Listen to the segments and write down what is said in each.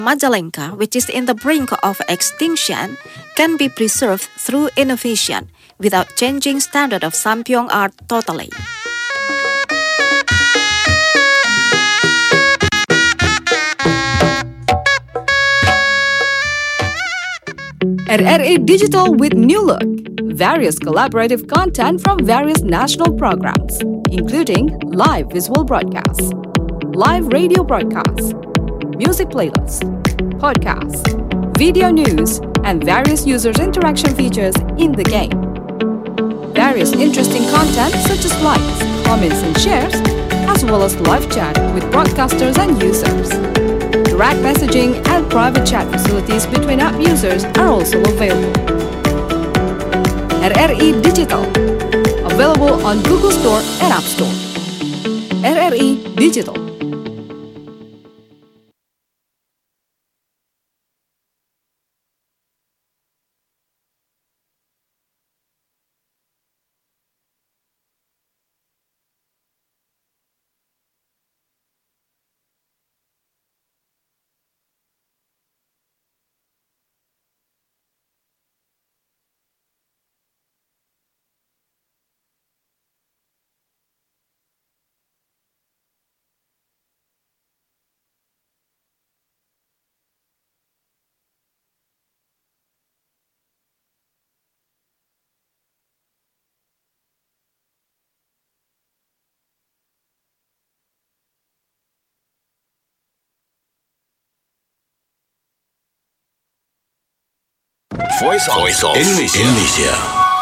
Majalengka, which is in the brink of extinction, can be preserved through innovation without changing standard of Sampyeong art totally. RRI Digital with new look. Various collaborative content from various national programs, including live visual broadcasts, live radio broadcasts, music playlists, podcasts, video news, and various users' interaction features in the game. Various interesting content such as likes, comments, and shares, as well as live chat with broadcasters and users. Direct messaging and private chat facilities between app users are also available. RRI Digital, available on Google Store and App Store. RRI Digital. Voice of Indonesia.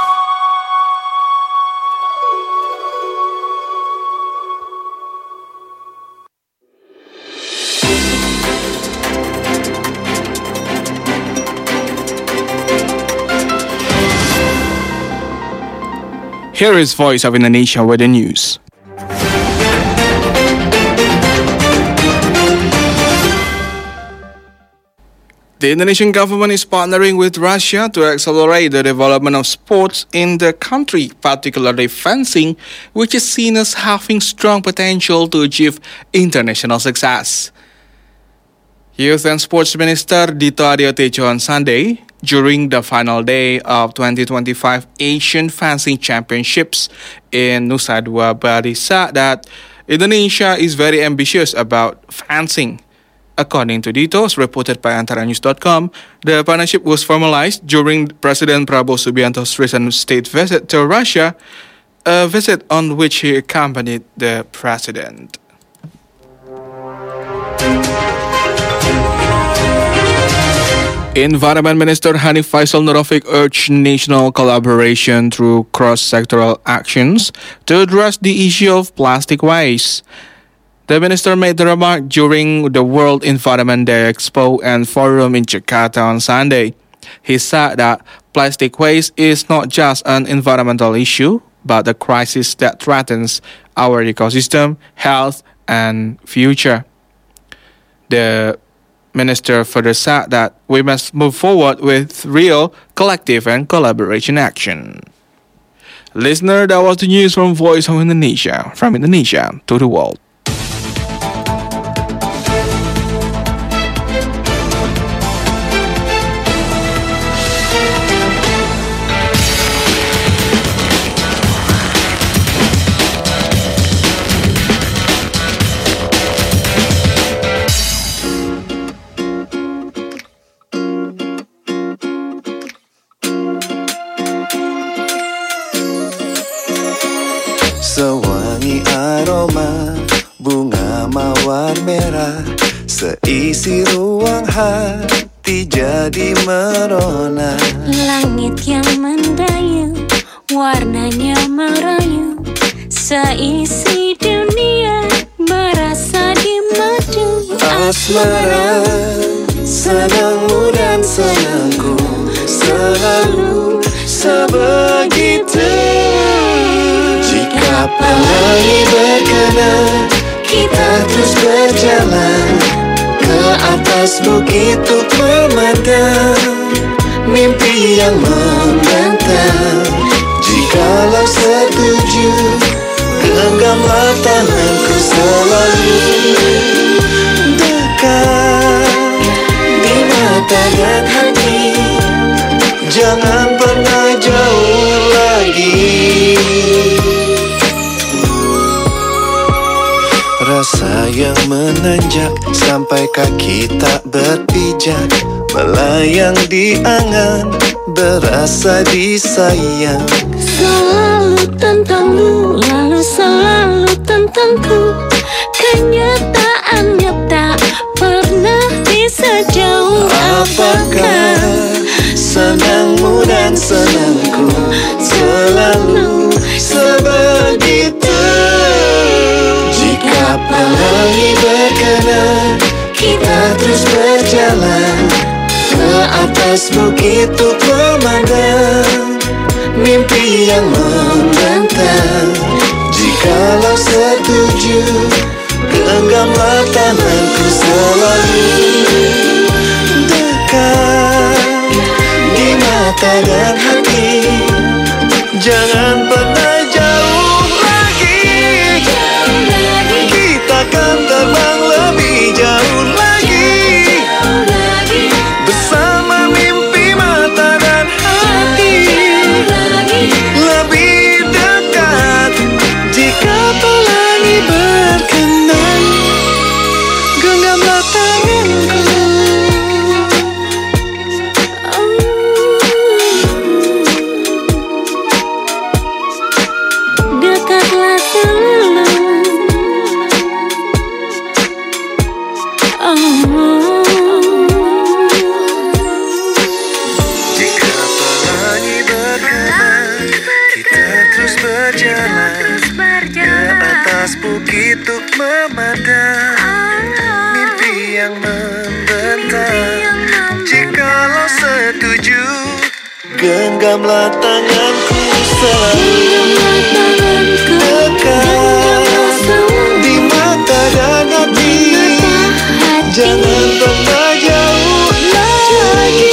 Here is Voice of Indonesia with the news. The Indonesian government is partnering with Russia to accelerate the development of sports in the country, particularly fencing, which is seen as having strong potential to achieve international success. Youth and Sports Minister Dito Aryo Tejo on Sunday, during the final day of 2025 Asian Fencing Championships in Nusa Dua Bali, said that Indonesia is very ambitious about fencing. According to Dito, as reported by antaranews.com, the partnership was formalized during President Prabowo Subianto's recent state visit to Russia, a visit on which he accompanied the president. Environment Minister Hanif Faisal Nurrafiq urged national collaboration through cross-sectoral actions to address the issue of plastic waste. The minister made the remark during the World Environment Day Expo and Forum in Jakarta on Sunday. He said that plastic waste is not just an environmental issue, but a crisis that threatens our ecosystem, health, and future. The minister further said that we must move forward with real, collective, and collaboration action. Listener, that was the news from Voice of Indonesia, from Indonesia to the world. Sewangi aroma bunga mawar merah, seisi ruang hati jadi merona. Langit yang mendayu, warnanya merayu, seisi dunia merasa dimadu. Asmara, senangmu dan senangku selalu sebegitu. Jika pelangi berkenan, kita terus berjalan ke atas bukit untuk memandang mimpi yang membentang. Jikalau setuju, genggamlah tanganku selalu dekat. Jangan pernah jauh lagi. Rasa yang menanjak sampai kaki tak berpijak, melayang di angan, berasa disayang. Selalu tentangmu, lalu selalu tentangku. Kenyataannya tak pernah bisa jauh. Apakah senangmu dan senangku selalu sebegitu? Jika pelangi berkenan, kita terus berjalan ke atas bukit untuk memandang mimpi yang membentang. Jikalau setuju, genggamlah tanganku selalu dekat di mata dan hati. Jangan pernah jauh lagi. Kita akan terbang lebih jauh lagi, bersama mimpi mata dan hati. Lebih dekat jika pelangi berkenan, genggamlah tanganku. Dekatlah selalu. Jika pelangi berkenan, kita terus berjalan ke atas bukit untuk memandang mimpi yang membentang. Jikalau setuju, genggamlah tanganku selalu dekat di mata dan hati. Jangan pernah jauh lagi.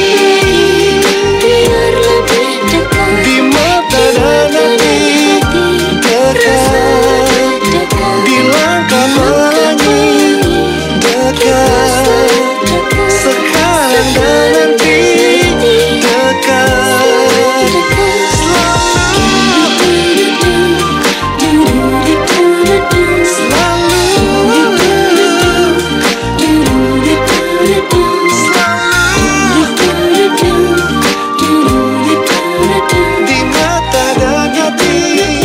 Biar lebih dekat Di mata dan hati, dekat di langkah pelangi, dekat sekarang dan nanti, dekat selalu, di mata dan hati.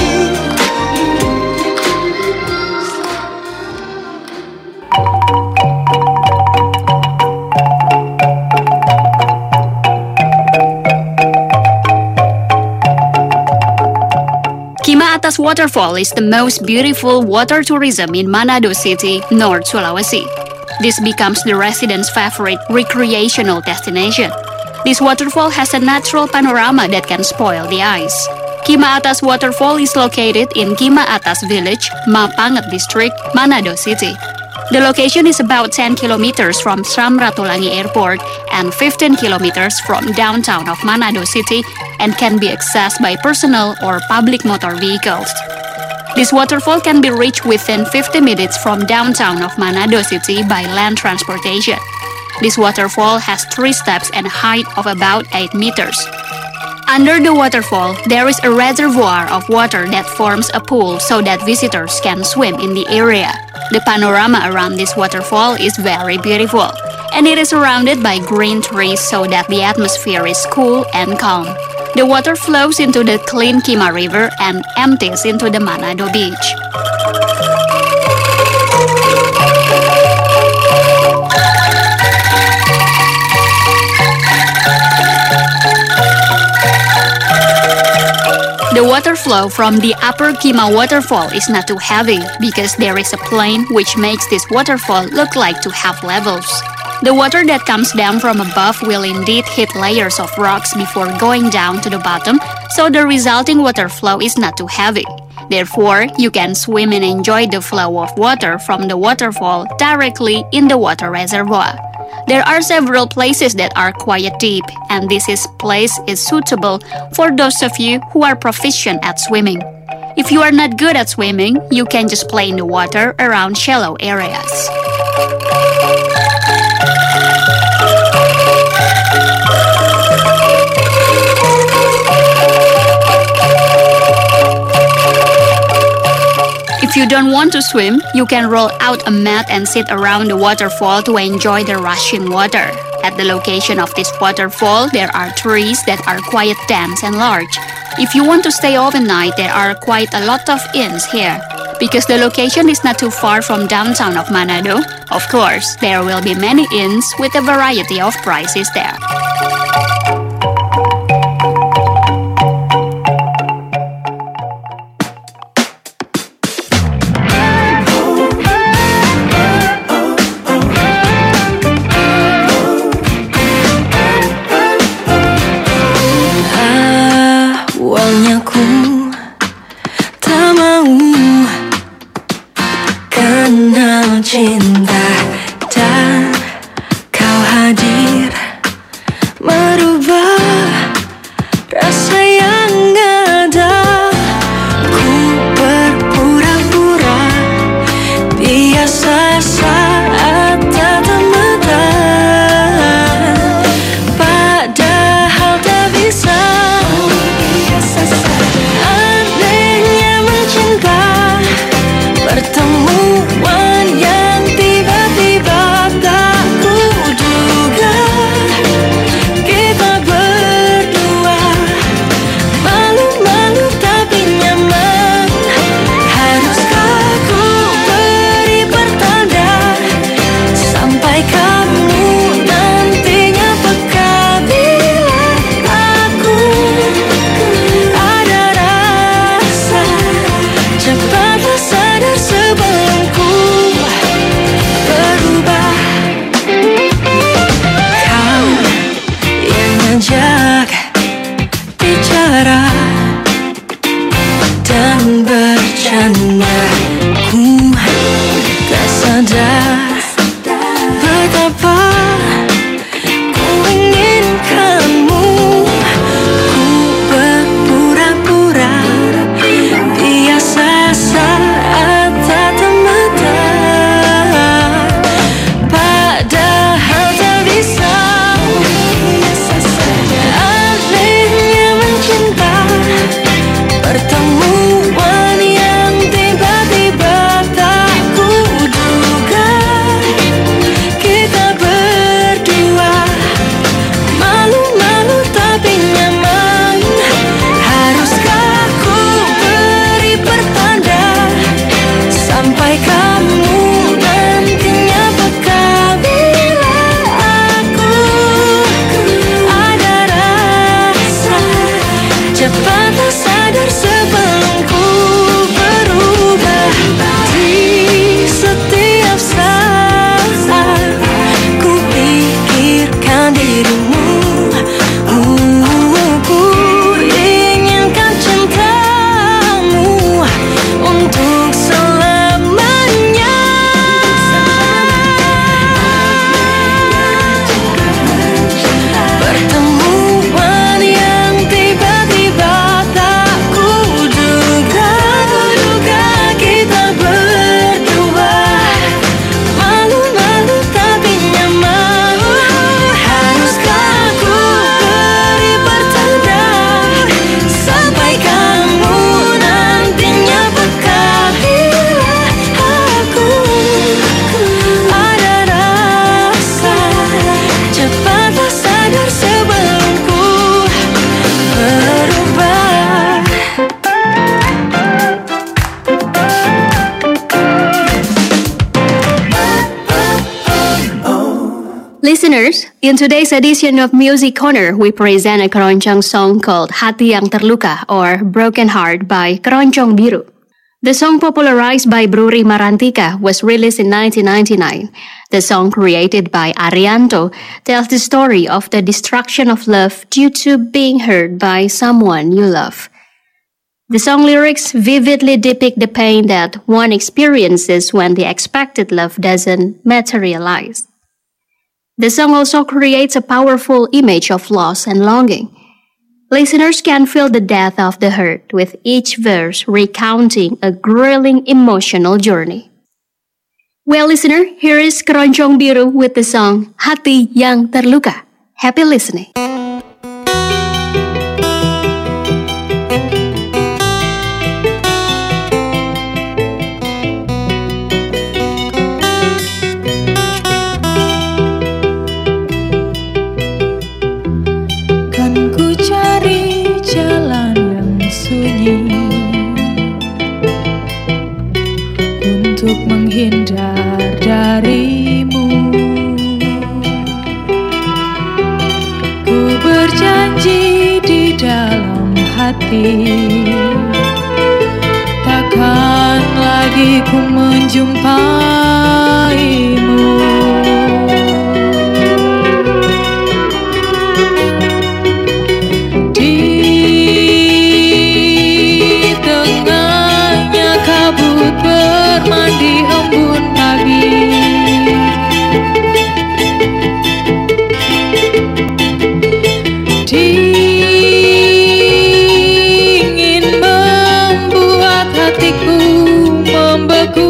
Kima Atas Waterfall is the most beautiful water tourism in Manado City, North Sulawesi. This becomes the residents' favorite recreational destination. This waterfall has a natural panorama that can spoil the eyes. Kima Atas Waterfall is located in Kima Atas Village, Mapanget District, Manado City. The location is about 10 kilometers from Samratulangi Airport and 15 kilometers from downtown of Manado City and can be accessed by personal or public motor vehicles. This waterfall can be reached within 50 minutes from downtown of Manado City by land transportation. This waterfall has 3 steps and a height of about 8 meters. Under the waterfall, there is a reservoir of water that forms a pool so that visitors can swim in the area. The panorama around this waterfall is very beautiful, and it is surrounded by green trees so that the atmosphere is cool and calm. The water flows into the clean Kima River and empties into the Manado Beach. The water flow from the upper Kima waterfall is not too heavy because there is a plain which makes this waterfall look like to have levels. The water that comes down from above will indeed hit layers of rocks before going down to the bottom, so the resulting water flow is not too heavy. Therefore, you can swim and enjoy the flow of water from the waterfall directly in the water reservoir. There are several places that are quite deep, and this place is suitable for those of you who are proficient at swimming. If you are not good at swimming, you can just play in the water around shallow areas. you don't want to swim, you can roll out a mat and sit around the waterfall to enjoy the rushing water. At the location of this waterfall, there are trees that are quite dense and large. If you want to stay overnight, there are quite a lot of inns here. Because the location is not too far from downtown of Manado, of course, there will be many inns with a variety of prices there. Awalnya ku tak mau kenal cinta, dan kau hadir merubah rasa yang ada. Ku berpura-pura biasa saat tatap mata, padahal tak bisa. Anehnya mencinta, pertemuan yang tiba-tiba tak kuduga. Kita berdua malu-malu tapi nyaman. Haruskah ku beri pertanda sampai kamu nantinya peka bila aku ada rasa. Cepatlah sadar sebelum ku berubah. Kau yang ngajak bicara dan bercanda, ku tak sadar betapa ku inginkanmu. Ku berpura-pura biasa saat tatap mata, padahal tak bisa. Anehnya mencinta, pertemuan yang tiba-tiba tak kuduga. Kita berdua malu-malu tapi nyaman. Haruskah ku beri pertanda sampai kamu nantinya peka bila aku ada rasa. Cepatlah sadar sebelum ku berubah. Di setiap saat ku pikirkan dirimu. Ku inginkan cintamu untuk selamanya. Pertemuan yang tiba-tiba tak kuduga. Kita berdua malu-malu tapi nyaman. Haruskah ku beri pertanda sampai kamu nantinya peka bila aku ada rasa. Cepatlah sadar sebelum ku berubah. Listeners, in today's edition of Music Corner, we present a keroncong song called Hati Yang Terluka or Broken Heart by Keroncong Biru. The song, popularized by Bruri Marantika, was released in 1999. The song, created by Arianto, tells the story of the destruction of love due to being hurt by someone you love. The song lyrics vividly depict the pain that one experiences when the expected love doesn't materialize. The song also creates a powerful image of loss and longing. Listeners can feel the depth of the hurt with each verse recounting a grueling emotional journey. Well, listener, here is Keroncong Biru with the song Hati Yang Terluka. Happy listening. janji di dalam hati, takkan lagi ku menjumpaimu. Di tengahnya kabut bermandi embun pagi, dingin membuat hatiku membeku.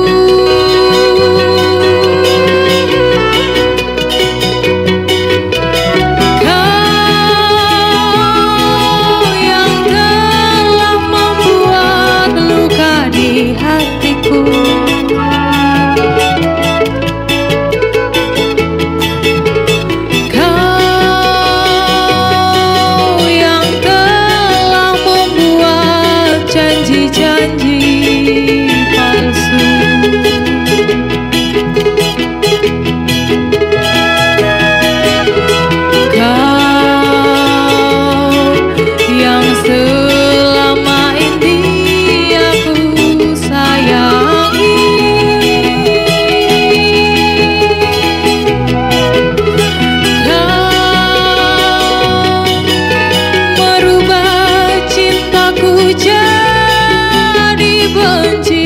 Kau yang telah membuat luka di hatiku, kau yang telah membuat janji-janji palsu. Kau yang selama ini aku sayangi, kau merubah cintaku jadi benci.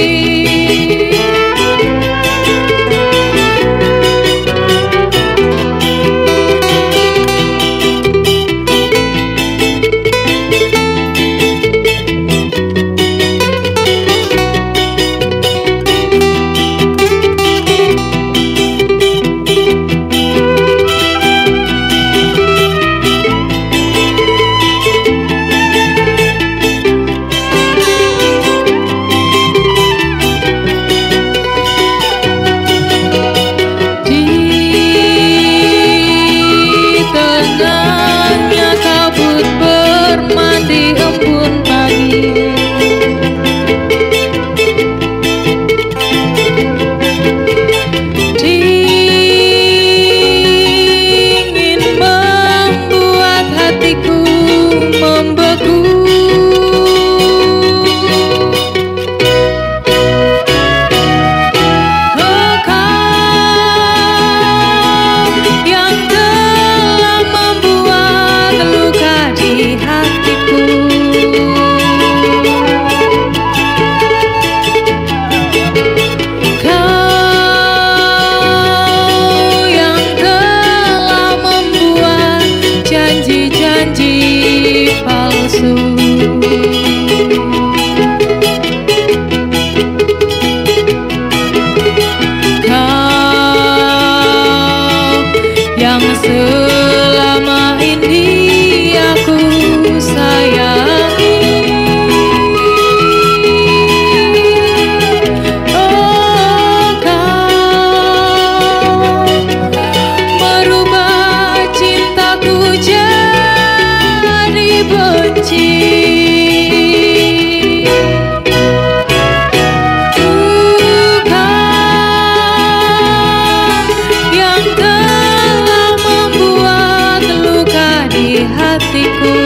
Di tengahnya kabut bermandi embun pagi, dingin membuat hatiku membeku. Oh, kau yang telah membuat luka di hatiku, kau yang telah membuat janji-janji palsu. Kau yang selama ini aku sayangi, oh, kau merubah cintaku jadi benci. Kau yang telah membuat luka di hatiku,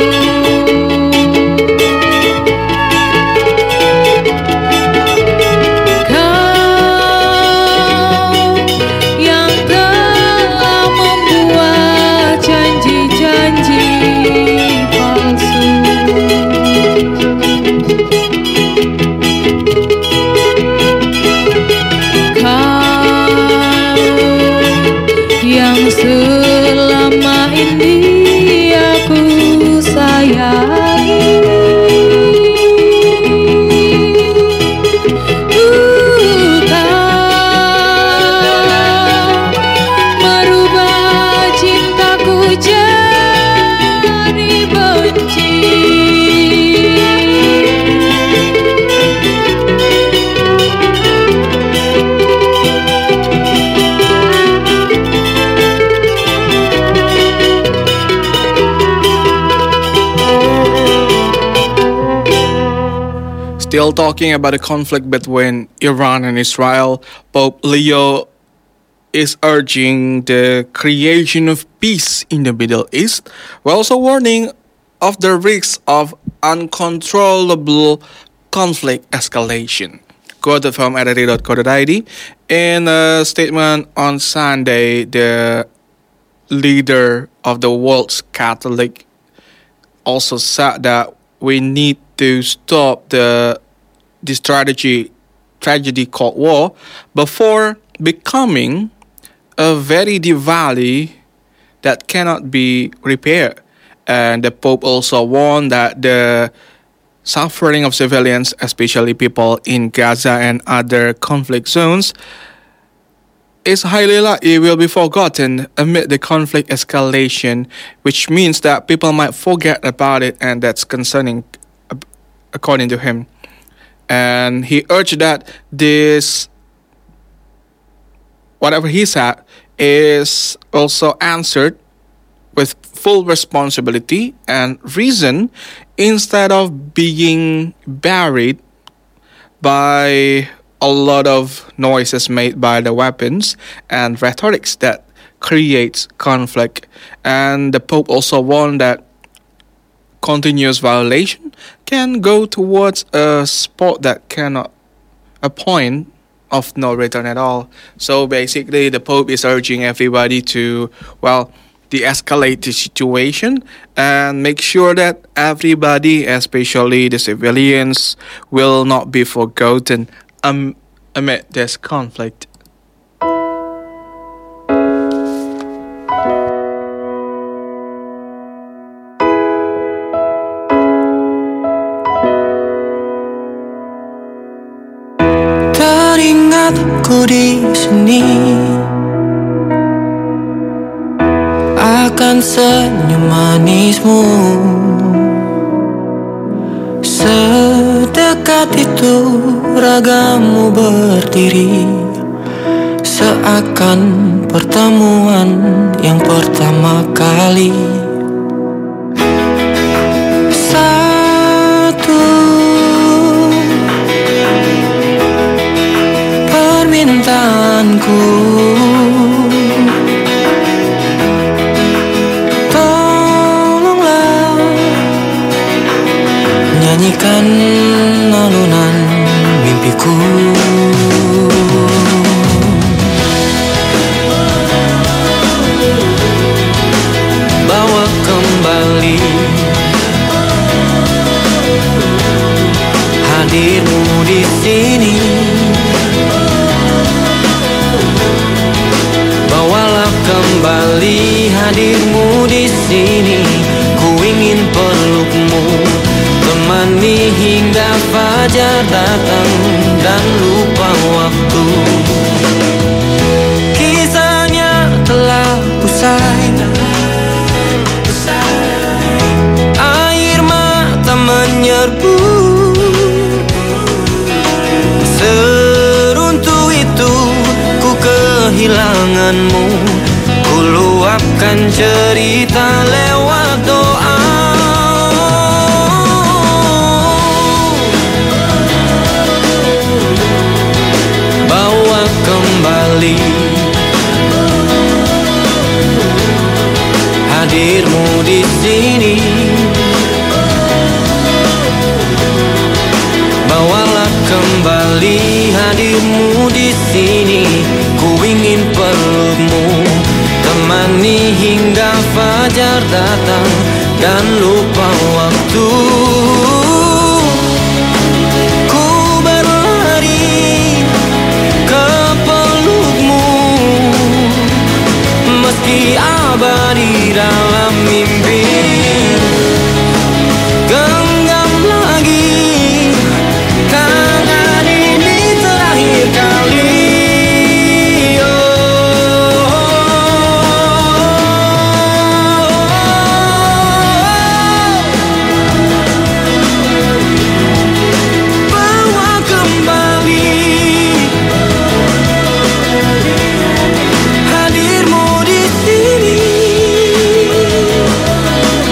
kau yang telah membuat janji-janji palsu. Kau yang selama ini aku sayangi, kau merubah cintaku jadi benci. Still talking about the conflict between Iran and Israel, Pope Leo is urging the creation of peace in the Middle East, while also warning of the risks of uncontrollable conflict escalation. Quoted from rri.co.id. In a statement on Sunday, the leader of the world's Catholic also said that we need to stop this tragedy called war before becoming a very deep valley that cannot be repaired. And the Pope also warned that the suffering of civilians, especially people in Gaza and other conflict zones, is highly likely will be forgotten amid the conflict escalation, which means that people might forget about it, and that's concerning, according to him. And he urged that this, whatever he said, is also answered with full responsibility and reason instead of being buried by a lot of noises made by the weapons and rhetorics that creates conflict. And the Pope also warned that continuous violation can go towards a spot that cannot, a point of no return at all. So basically the Pope is urging everybody to, de-escalate the situation and make sure that everybody, especially the civilians, will not be forgotten amid this conflict. Teringatku di sini akan senyum manismu, sedekat itu ragamu berdiri, seakan pertemuan yang pertama kali. Satu permintaanku, nyanyikan alunan mimpiku. Bawa kembali hadirmu di sini. Bawalah kembali hadirmu di sini. Ku ingin pelukmu, temani hingga fajar datang dan lupa waktu. Kisahnya telah usai, air mata menyerbu, seruntuh itu ku kehilanganmu. Ku luapkan cerita lewat doa. Kembali hadirmu di sini. Bawalah kembali hadirmu di sini. Ku ingin pelukmu, temani hingga fajar datang dan lupa waktu. Meski abadi dalam mimpi, genggam lagi tangan ini terakhir kali. Bawa kembali hadirmu di sini.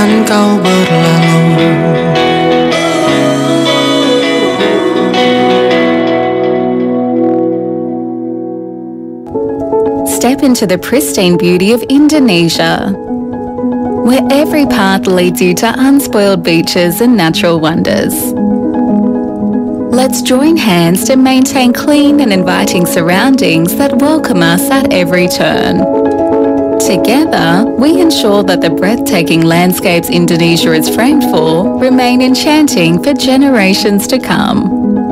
biarkan kau berlalu. Step into the pristine beauty of Indonesia, where every path leads you to unspoiled beaches and natural wonders. Let's join hands to maintain clean and inviting surroundings that welcome us at every turn. Together, we ensure that the breathtaking landscapes Indonesia is framed for remain enchanting for generations to come.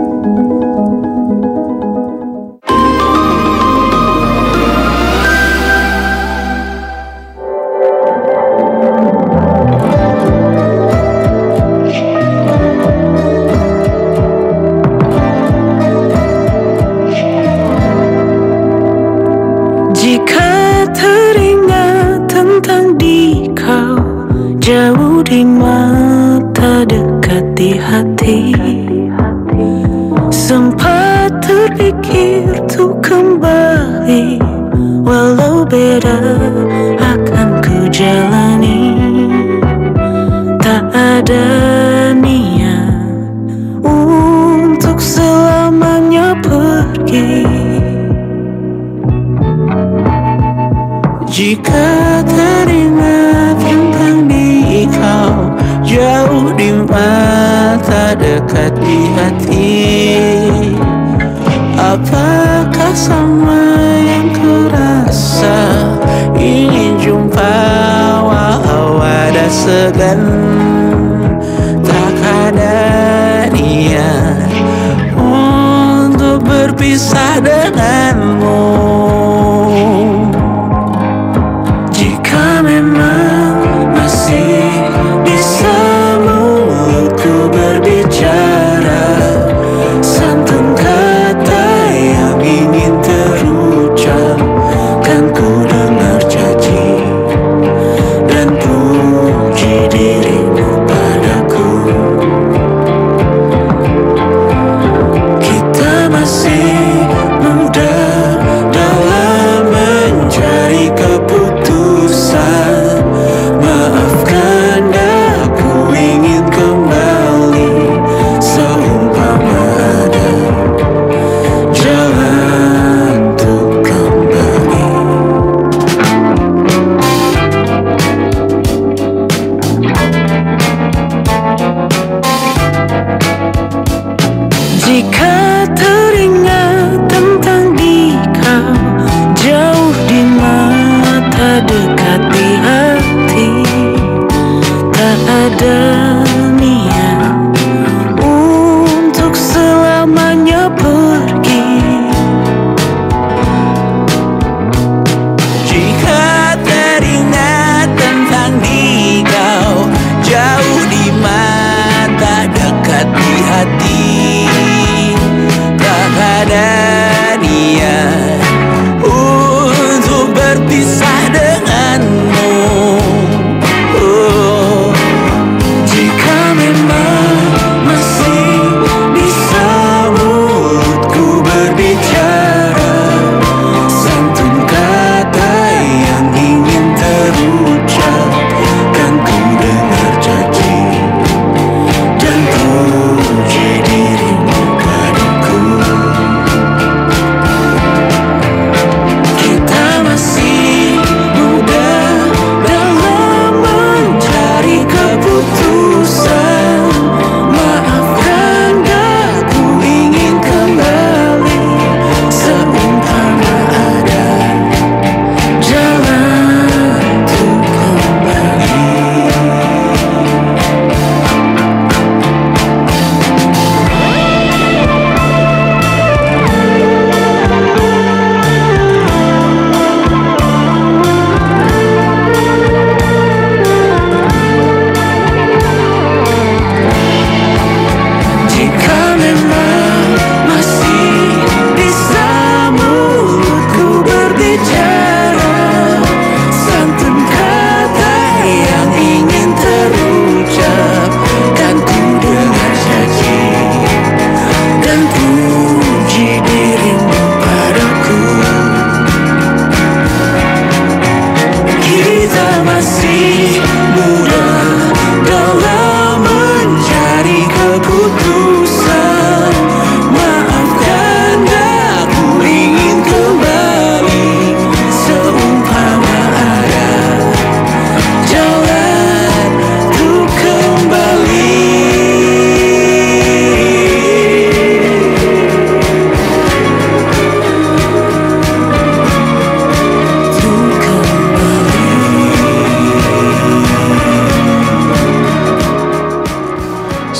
Jika teringat tentang dikau, jauh di mata, dekat di hati, sempat terpikir untuk kembali, walau beda akan ku jalani. Tak ada niat untuk selamanya pergi. Jika teringat tentang dikau, jauh di mata, dekat di hati, apakah sama yang ku rasa? Ingin jumpa walau ada segan, tak ada niat untuk berpisah denganmu. Jika memang masih bisa mulutku berbicara, santun kata yang ingin terucap, kan ku dengar janji dan puji dirimu padaku. Kita masih muda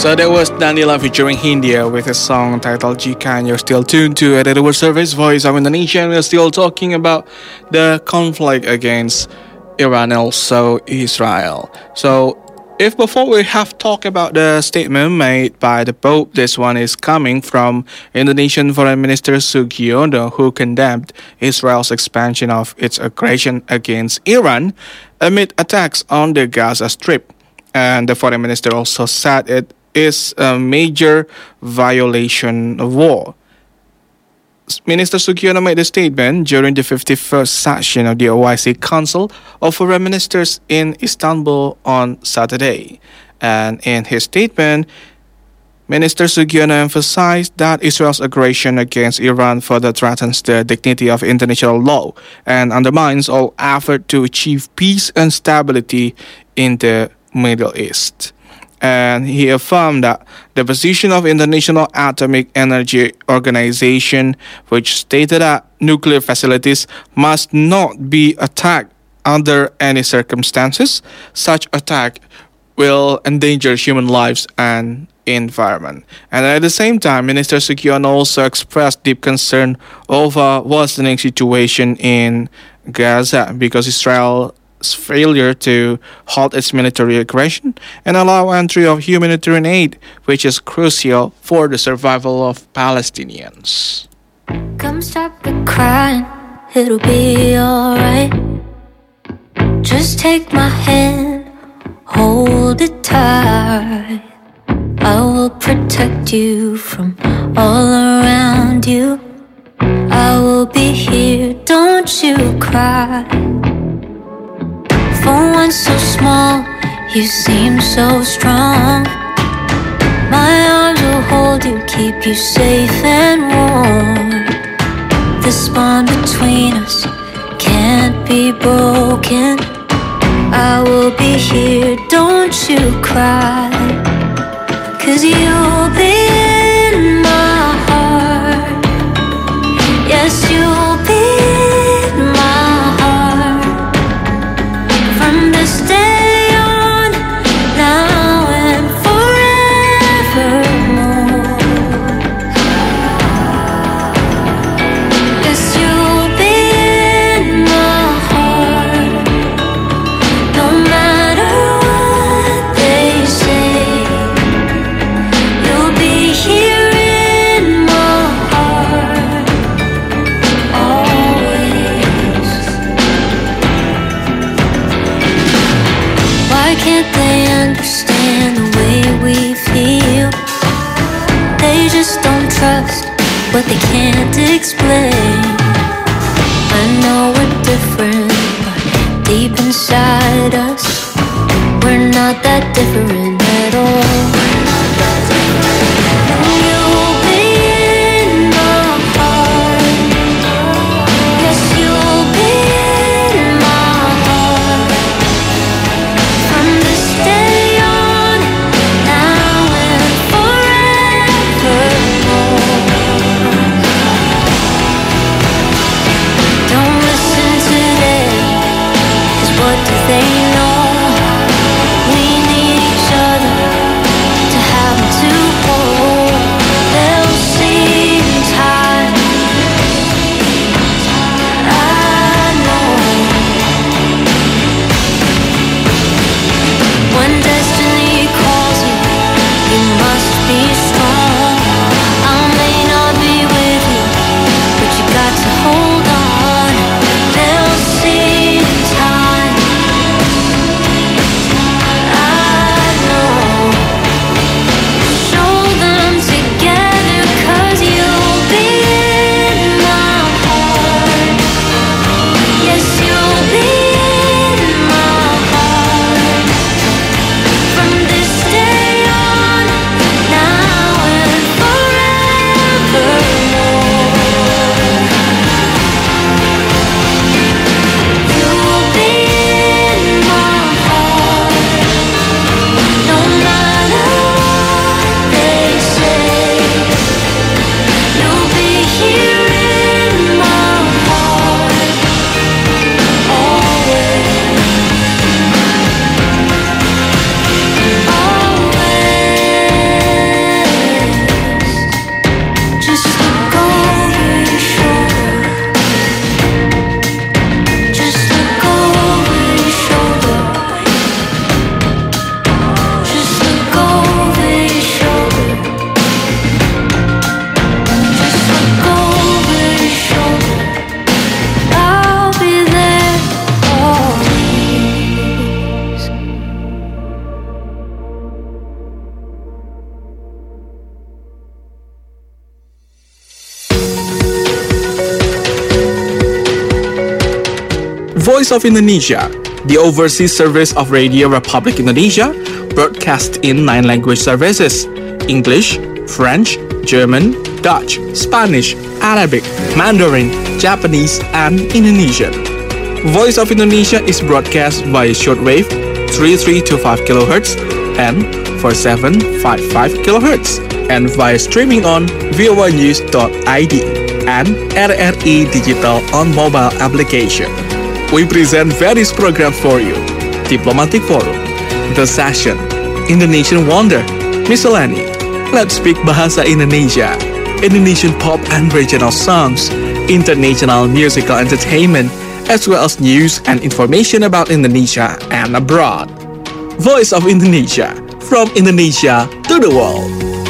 So that was Danila featuring Hindia with a song titled Jika, and you're still tuned to Editable Service Voice of Indonesia, and we're still talking about the conflict against Iran and also Israel. So if before we have talked about the statement made by the Pope, this one is coming from Indonesian Foreign Minister Sugiono, who condemned Israel's expansion of its aggression against Iran amid attacks on the Gaza Strip. And the Foreign Minister also said it is a major violation of war. Minister Sugiono made a statement during the 51st session of the OIC Council of Foreign Ministers in Istanbul on Saturday. And in his statement, Minister Sugiono emphasized that Israel's aggression against Iran further threatens the dignity of international law and undermines all effort to achieve peace and stability in the Middle East. And he affirmed that the position of International Atomic Energy Organization, which stated that nuclear facilities must not be attacked under any circumstances, such attack will endanger human lives and environment. And at the same time, Minister Sugiono also expressed deep concern over worsening situation in Gaza because Israel's failure to halt its military aggression and allow entry of humanitarian aid, which is crucial for the survival of Palestinians. Come stop the crying, it'll be alright. Just take my hand, hold it tight. I will protect you from all around you. I will be here, don't you cry. For one so small, you seem so strong. My arms will hold you, keep you safe and warm. This bond between us can't be broken. I will be here, don't you cry. 'Cause you'll be in my heart. Yes, you'll be in my heart. From this day on, now and forevermore. Yes, you'll be in my heart. No matter what they say, you'll be here in my heart, always. Why can't they understand the way we feel? They just don't trust what they can't explain. I know we're different, but deep inside us, we're not that different at all. You'll be in my heart. Yes, you'll be in my heart. From this day on, now and forevermore. Don't listen to them, 'cause what do they know? We need each other. Voice of Indonesia, the overseas service of Radio Republic Indonesia, broadcast in 9 language services: English, French, German, Dutch, Spanish, Arabic, Mandarin, Japanese, and Indonesian. Voice of Indonesia is broadcast via shortwave 3325 kHz and 4755 kHz, and via streaming on voanews.id and RRI Digital on mobile application. We present various programs for you: Diplomatic Forum, The Session, Indonesian Wonder, Miscellany, Let's Speak Bahasa Indonesia, Indonesian pop and regional songs, international musical entertainment, as well as news and information about Indonesia and abroad. Voice of Indonesia, from Indonesia to the world.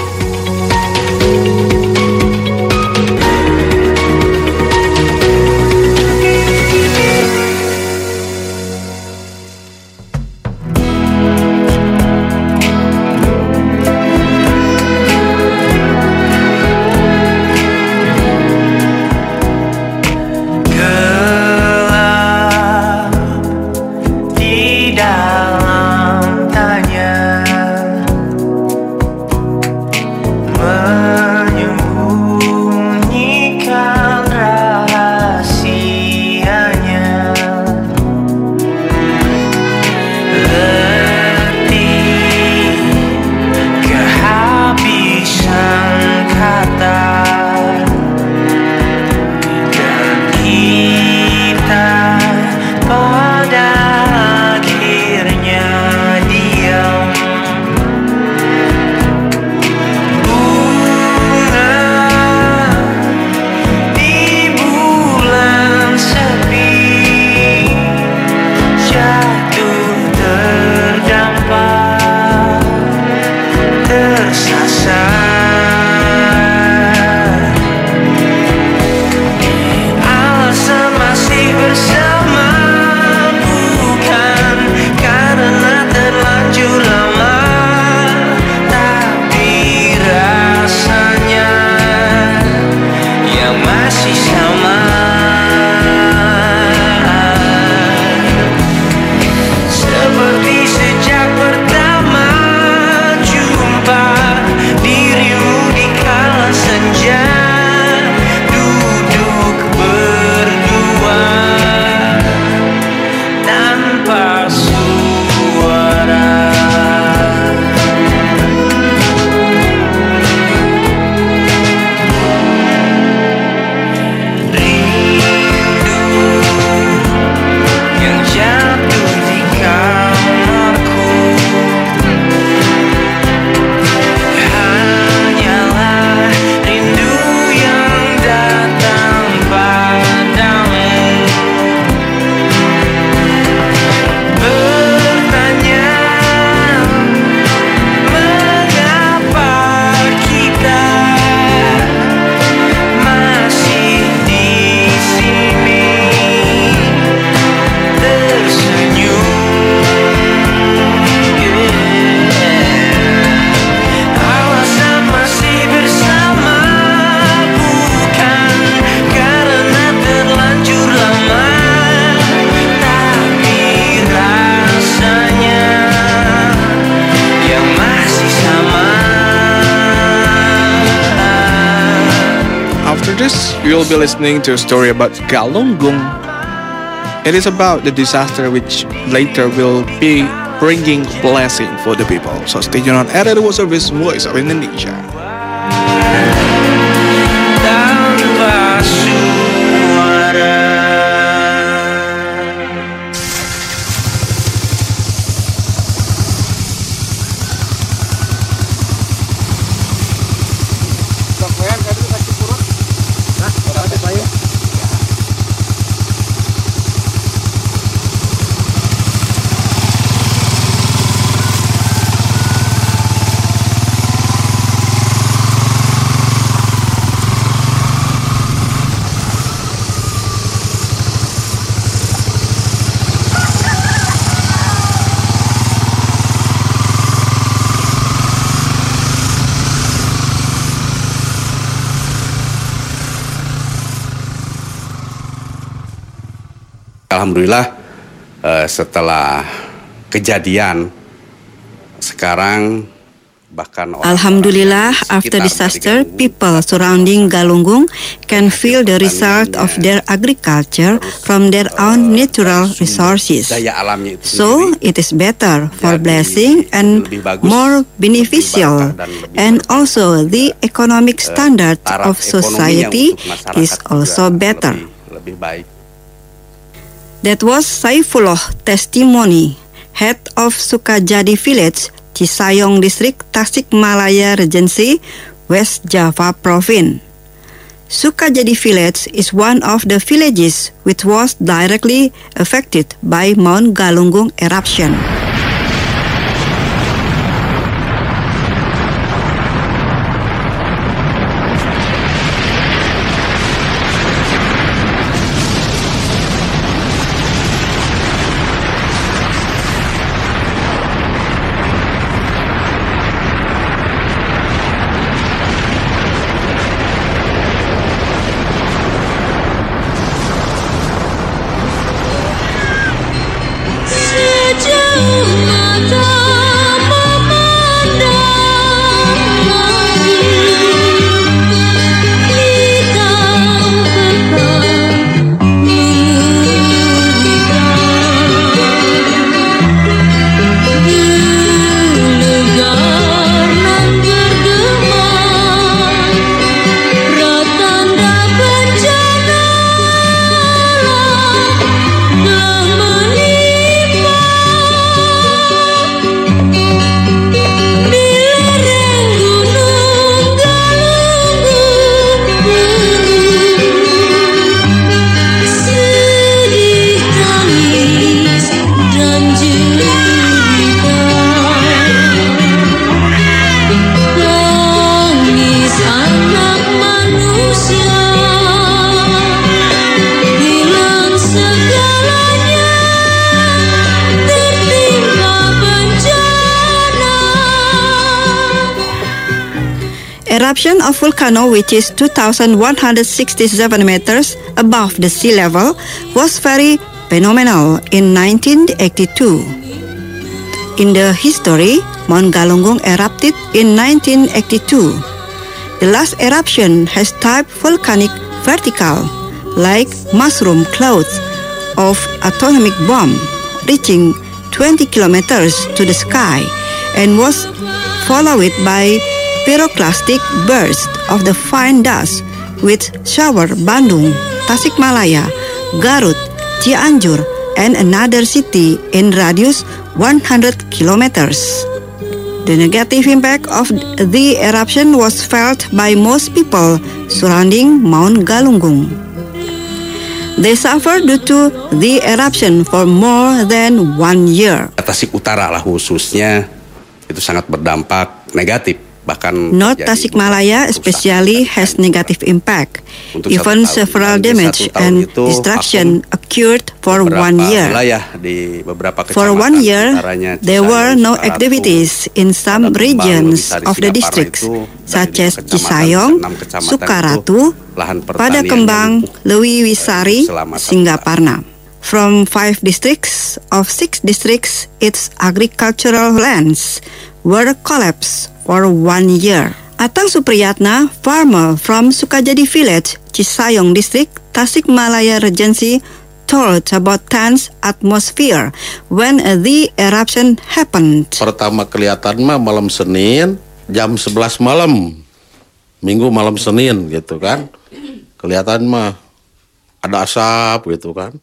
You will be listening to a story about Galunggung. It is about the disaster which later will be bringing blessing for the people. So stay tuned on RRI World Service, Voice of Indonesia. Alhamdulillah setelah kejadian sekarang bahkan Alhamdulillah, after disaster, people surrounding Galunggung can feel the result of their agriculture from their own natural resources. So, it is better for blessing and more beneficial. And also, the economic standard of society is also better. That was Saifullah testimony, head of Sukajadi village, Cisayong District, Tasikmalaya Regency, West Java Province. Sukajadi village is one of the villages which was directly affected by Mount Galunggung eruption. Eruption of volcano, which is 2,167 meters above the sea level, was very phenomenal in 1982. In the history, Mount Galunggung erupted in 1982. The last eruption has type volcanic vertical, like mushroom clouds of atomic bomb, reaching 20 kilometers to the sky, and was followed by pyroclastic burst of the fine dust with shower Bandung, Tasikmalaya, Garut, Cianjur, and another city in radius 100 kilometers. The negative impact of the eruption was felt by most people surrounding Mount Galunggung. They suffered due to the eruption for more than 1 year. Tasik Utara lah khususnya itu sangat berdampak negatif. North Tasikmalaya especially has negative impact. Even several damage and destruction occurred for 1 year. For 1 year, there were no activities in some regions of the districts, such as Cisayong, Sukaratu, Padakembang, Lewiwisari, Singaparna. From 5 districts of 6 districts, its agricultural lands were collapsed for 1 year. Atang Supriyatna, farmer from Sukajadi village, Cisayong district, Tasikmalaya Regency, told about tense atmosphere when the eruption happened. Pertama kelihatan mah malam Senin, jam 11 malam, Minggu malam Senin gitu kan. Kelihatan mah ada asap gitu kan.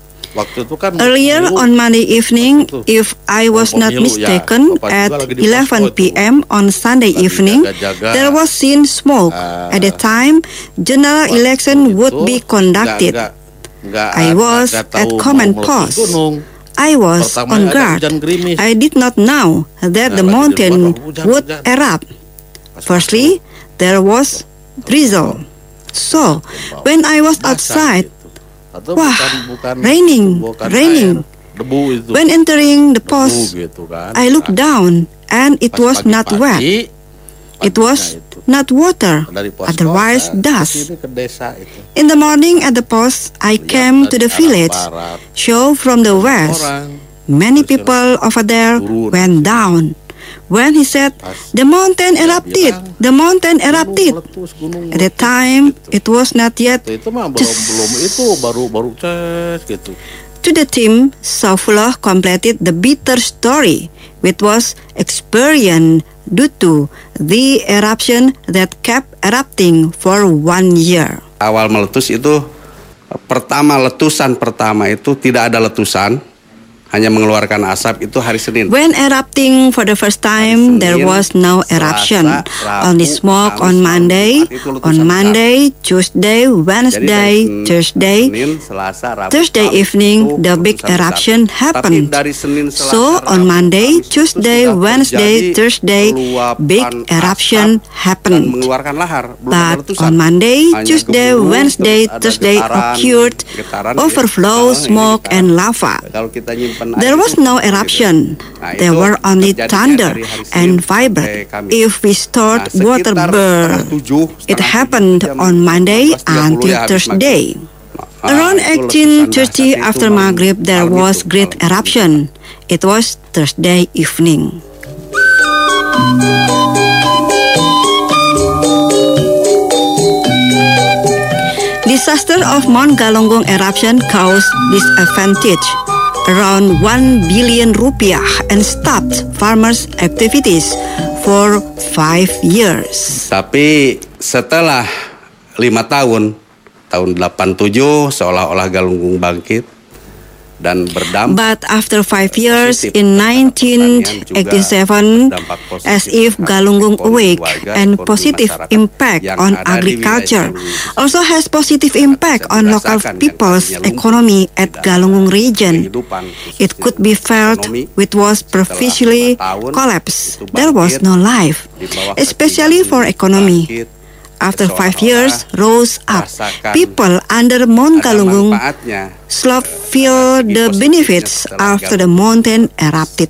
Earlier on Monday evening, if I was not mistaken, at 11 p.m. on Sunday evening, there was seen smoke. At the time, general election would be conducted. I was at command post. I was on guard. I did not know that the mountain would erupt. Firstly, there was drizzle. So, when I was outside, wah, raining. When entering the post, I looked down and it was not wet. It was not water, Dari pos otherwise kota dust. ke sini ke desa itu. In the morning at the post, I came to the village, show from the west. Many people over there went down. When he said, the mountain erupted, the mountain erupted. At the time, it was not yet. Itu mah belum itu baru ces gitu. To the team, Saifullah completed the bitter story, which was experienced due to the eruption that kept erupting for 1 year. Awal meletus itu letusan pertama itu tidak ada letusan, hanya mengeluarkan asap itu hari Senin. When erupting for the first time, there was no eruption, only smoke on Monday, Tuesday, Wednesday, Thursday. Thursday evening, the big eruption happened. So on Monday, Tuesday, Wednesday, Thursday, big eruption happened. But on Monday, Tuesday, Wednesday, Thursday occurred overflow, smoke, and lava. There was no eruption. There were only thunder and vibrate. If we stored water burn, it happened on Monday until Thursday. Around 18:30 after Maghrib, there was great eruption. It was Thursday evening. Disaster of Mount Galunggung eruption caused disadvantage around 1 billion rupiah and stopped farmers' activities for 5 years. Tapi setelah 5 tahun 87 seolah-olah Galunggung bangkit dan berdampak. But after 5 years in 1987, as if Galunggung awake and positive impact on agriculture, also has positive impact on local people's economy at Galunggung region. It could be felt it was previously collapsed. There was no life, especially for economy. After 5 years, rose up. People under Mount Galunggung slope feel the benefits after the mountain erupted.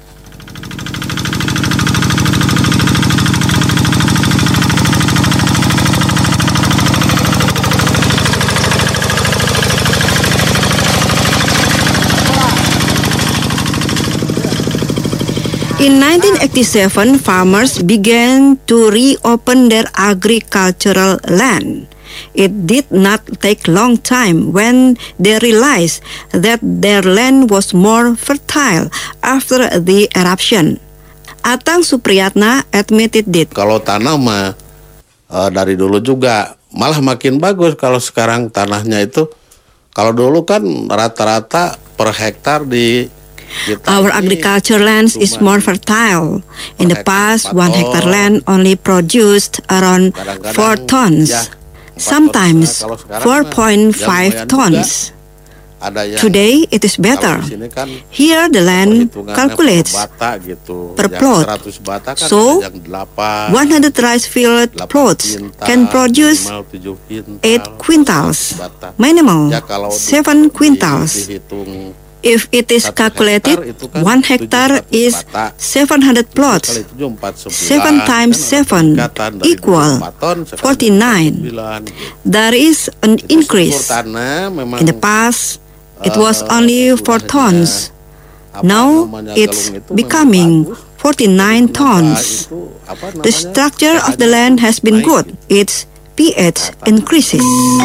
In 1987, farmers began to reopen their agricultural land. It did not take long time when they realized that their land was more fertile after the eruption. Atang Supriyatna admitted it. Kalau tanah mah dari dulu juga malah makin bagus. Kalau sekarang tanahnya itu, kalau dulu kan rata-rata per hektar di Our agriculture lands is more fertile. In the past, 1 hectare land only produced around 4 tons, sometimes 4.5 tons. Today, it is better. Here, the land calculates per plot. So, 100 rice field plots can produce 8 quintals, minimal 7 quintals. If it is calculated, 1 hectare is 700 plots. 7 times 7 equal 49. There is an increase. In the past, it was only 4 tons. Now, it's becoming 49 tons. The structure of the land has been good. Its pH increases.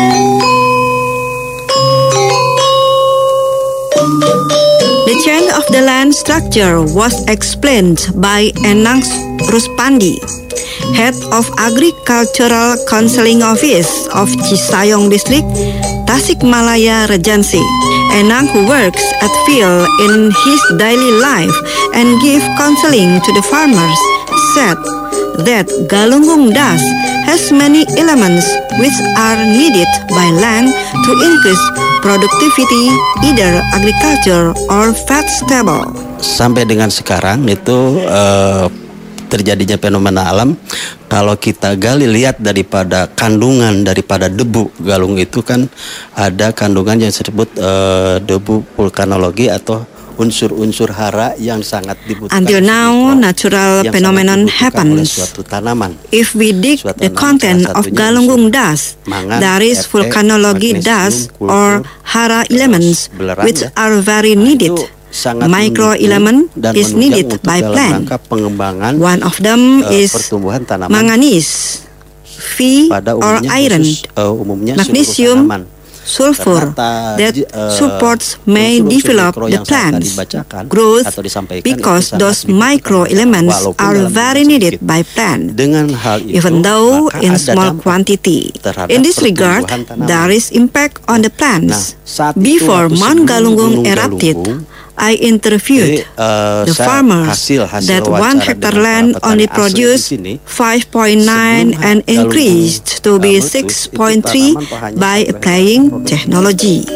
The change of the land structure was explained by Enang Ruspandi, head of Agricultural Counseling Office of Cisayong District, Tasikmalaya Regency. Enang, who works at field in his daily life and give counseling to the farmers, said that Galunggung dust has many elements which are needed by land to increase productivity, either agriculture or vegetable. Sampai dengan sekarang itu terjadinya fenomena alam. Kalau kita gali lihat daripada kandungan daripada debu Galung itu kan ada kandungan yang disebut debu vulkanologi atau unsur-unsur hara yang sangat dibutuhkan. Until now, natural phenomenon happens. If we dig the content of Galunggung dust, there is volcanology dust or hara elements which are very needed. Microelement is needed by plant. One of them is manganese, Fe or iron, magnesium, sulfur that supports may develop the plant's growth because those microelements are very needed by plant, even though in small quantity. In this regard, there is impact on the plants. Before Mount Galunggung erupted, I interviewed the farmers that 1 hectare land only produced 5.9 and increased to be 6.3 by applying technology.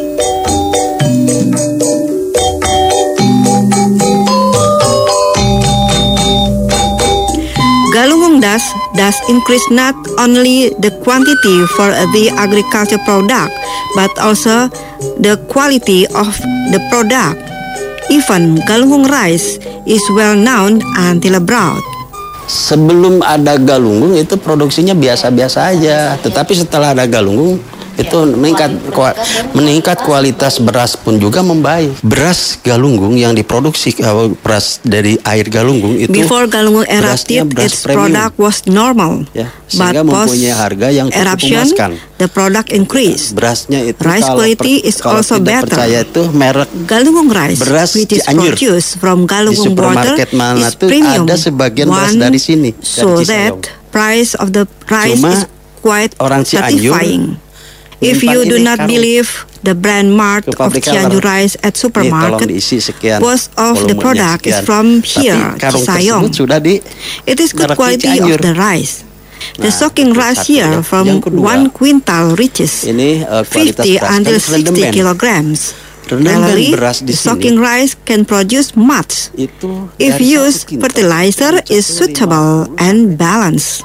Galunggung dust increase not only the quantity for the agriculture product, but also the quality of the product. Even Galunggung rice is well known until abroad. Sebelum ada Galunggung itu produksinya biasa-biasa aja, tetapi setelah ada Galunggung itu meningkat kualitas beras pun juga membaik. Beras Galunggung yang diproduksi beras dari air Galunggung itu before Galunggung erupted, its product was normal, but post eruption the product increased. Berasnya itu rice quality is also better. Itu merek Galunggung rice, which is produced from Galunggung water, is premium. Ada sebagian beras dari sini. So that price of the rice is quite satisfying. If you do not believe the brand mark of Cianjur rice at supermarket, most of the product is from here, Cisayong. It is good quality of the rice. The soaking rice here from 1 quintal reaches 50 until 60 kilograms. Generally, the soaking rice can produce much if used fertilizer is suitable and balanced.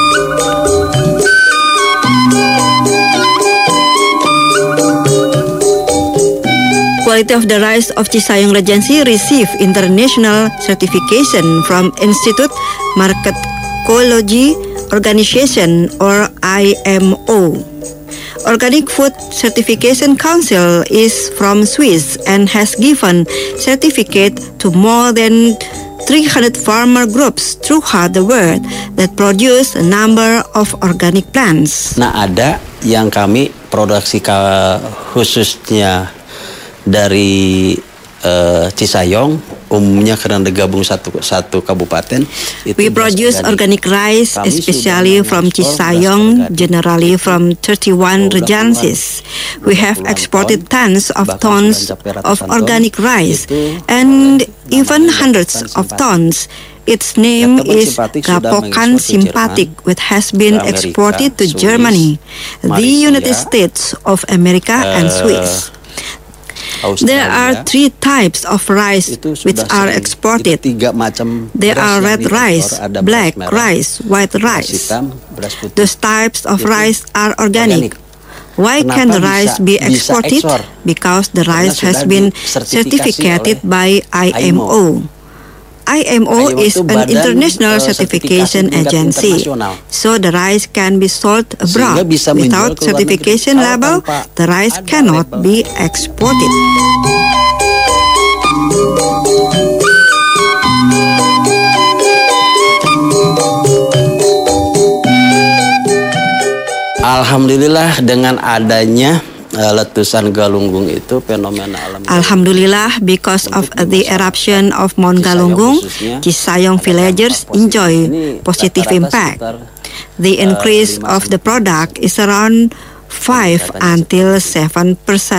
Quality of the rice of Cisayong Regency received international certification from Institute Marketology Organization or IMO. Organic Food Certification Council is from Swiss and has given certificate to more than 300 farmer groups throughout the world that produce a number of organic plants. Nah, ada yang kami produksi khususnya dari Cisayong, umumnya karena digabung satu kabupaten. We produce organic rice, especially from Cisayong, generally from 31 regencies. We have exported tons of organic rice and even hundreds of tons. Its name is Gapokan Simpatic, which has been exported to Germany, the United States of America, and Swiss. There are 3 types of rice which are exported. There are red rice, black rice, white rice. Those types of rice are organic. Why can the rice be exported? Because the rice has been certificated by IMO. IMO is an international certification agency, so the rice can be sold abroad. Without certification label, the rice cannot be exported. Alhamdulillah, dengan adanya letusan Galunggung itu fenomena alam. Alhamdulillah, because of the eruption of Mount Galunggung, Cisayong villagers enjoy positive impact. The increase of the product is around 5 until 7%.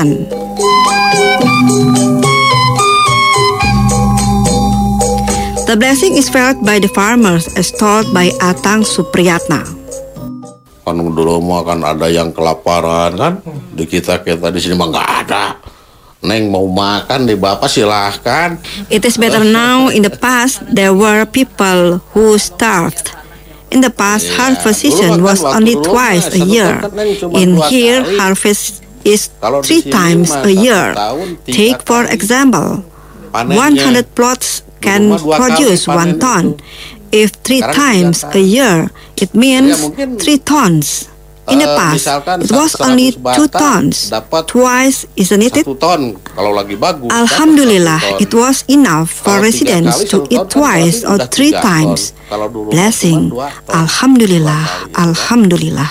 The blessing is felt by the farmers, as told by Atang Supriyatna. Kan dulu mah kan ada yang kelaparan kan, di kita di sini mah nggak ada. Neng mau makan di bapak silahkan. It is better now. In the past there were people who starved. In the past harvest season was only twice a year. In here harvest is 3 times a year. Take for example, 100 plots can produce 1 ton. If 3 times a year, it means 3 tons. In the past, it was only 2 tons. Twice, isn't it? 1 ton kalau lagi bagus. Alhamdulillah, it was enough for residents to eat twice or 3 times. Blessing. Alhamdulillah, Alhamdulillah.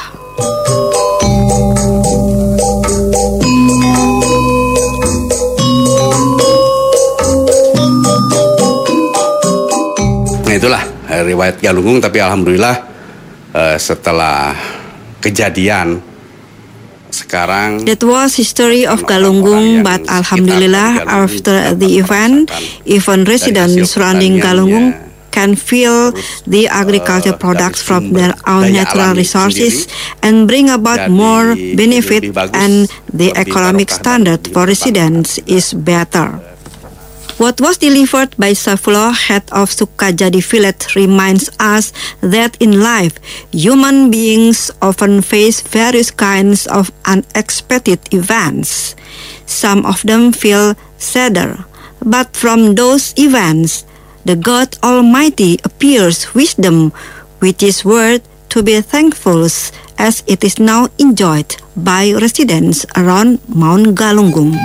Nah itulah riwayat Galunggung, tapi alhamdulillah setelah kejadian sekarang. That was history of Galunggung, but alhamdulillah after the event, even residents surrounding Galunggung can feel the agriculture products from their own natural resources and bring about more benefit, and the economic standard for residents is better. What was delivered by Saifullah, head of Sukajadi village, reminds us that in life, human beings often face various kinds of unexpected events. Some of them feel sadder, but from those events, the God Almighty appears wisdom, which is worth to be thankful, as it is now enjoyed by residents around Mount Galunggung.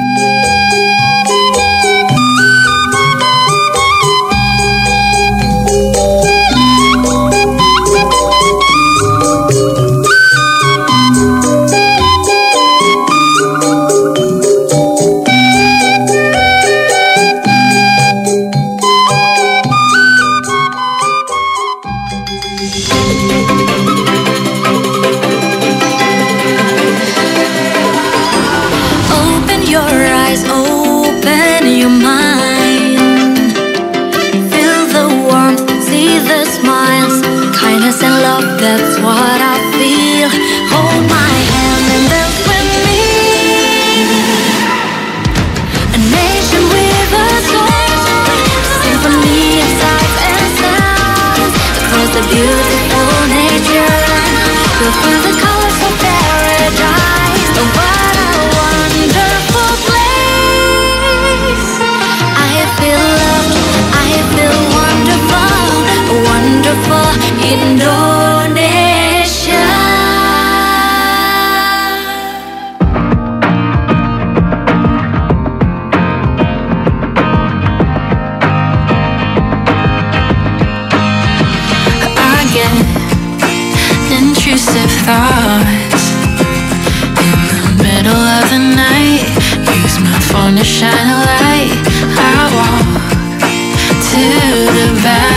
That's what I feel. Hold my hand and dance with me. A nation with a soul, symphony of sights and sounds. Across the beautiful nature, go through the colors of paradise. Oh, what a wonderful place. I feel loved, I feel wonderful, wonderful Indonesia. Intrusive thoughts in the middle of the night. Use my phone to shine